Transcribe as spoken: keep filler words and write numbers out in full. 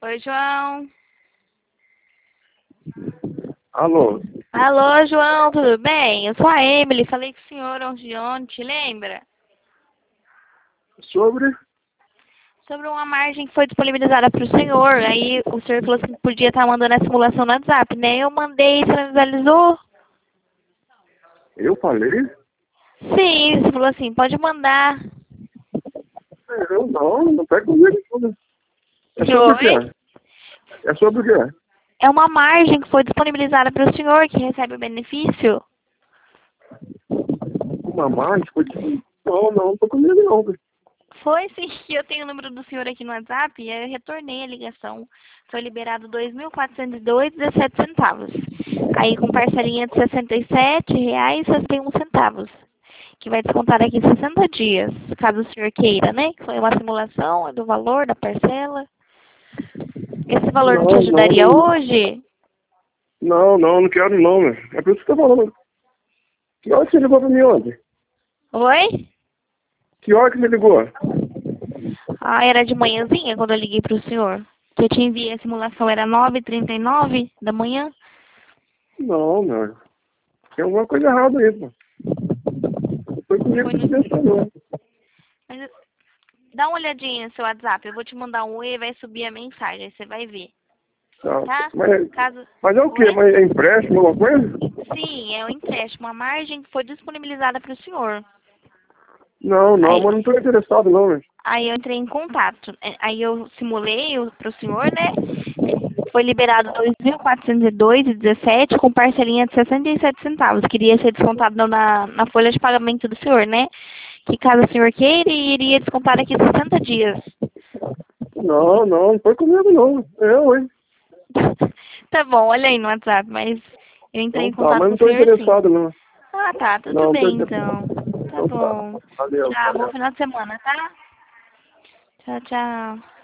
Oi, João. Alô? Alô, João, tudo bem? Eu sou a Emily, falei com o senhor ontem, ontem, lembra? Sobre? Sobre uma margem que foi disponibilizada para o senhor. Aí o senhor falou que podia estar mandando a simulação no WhatsApp, né? Eu mandei, você não visualizou? Eu falei? Sim, você falou assim, pode mandar. Eu não, não pega comigo. Não. É sobre o Oi? quê? É sobre o quê? É uma margem que foi disponibilizada para o senhor que recebe o benefício. Uma margem? Foi tipo... Não, não, não tô comigo não. velho. Foi sim, eu tenho o número do senhor aqui no WhatsApp e eu retornei a ligação. Foi liberado dois mil quatrocentos e dois e dezessete centavos. Aí com parcelinha de sessenta e sete reais e sessenta e um centavos. Que vai descontar aqui sessenta dias, caso o senhor queira, né? Que foi uma simulação do valor da parcela. Esse valor não te Não, não, ajudaria não. hoje? Não, não, não quero não, velho. É por isso que eu tô falando. Que hora que você ligou pra mim ontem? Oi? Que hora que você ligou? Ah, era de manhãzinha quando eu liguei para o senhor. Que eu te enviei a simulação, era nove e trinta e nove da manhã. Não, meu. Tem alguma coisa errada aí, pô. Não foi comigo Foi que você no... pensou, não. Mas dá uma olhadinha no seu WhatsApp. Eu vou te mandar um e vai subir a mensagem. Aí você vai ver. Tá. Tá? Mas, Caso... mas é o quê? Oi? Mas é empréstimo, alguma coisa? Sim, é um empréstimo. A margem que foi disponibilizada para o senhor. Não, não, Aí, mas não tô interessado não, velho. aí eu entrei em contato. É, Aí eu simulei para o senhor, né? Foi liberado dois mil quatrocentos e dois e dezessete com parcelinha de sessenta e sete centavos. Queria ser descontado na, na folha de pagamento do senhor, né? Que caso o senhor queira, iria descontar aqui sessenta dias. Não, não, não foi comigo não. Eu, hein? Tá bom, olha aí no WhatsApp, mas eu entrei Então em tá, contato mas com não o tô senhor sim. interessado não. Ah, tá, tudo Não, não tô bem interessado. então. Tá Então tá. bom. Valeu, Tchau, bom valeu. final de semana, tá? Tchau, tchau.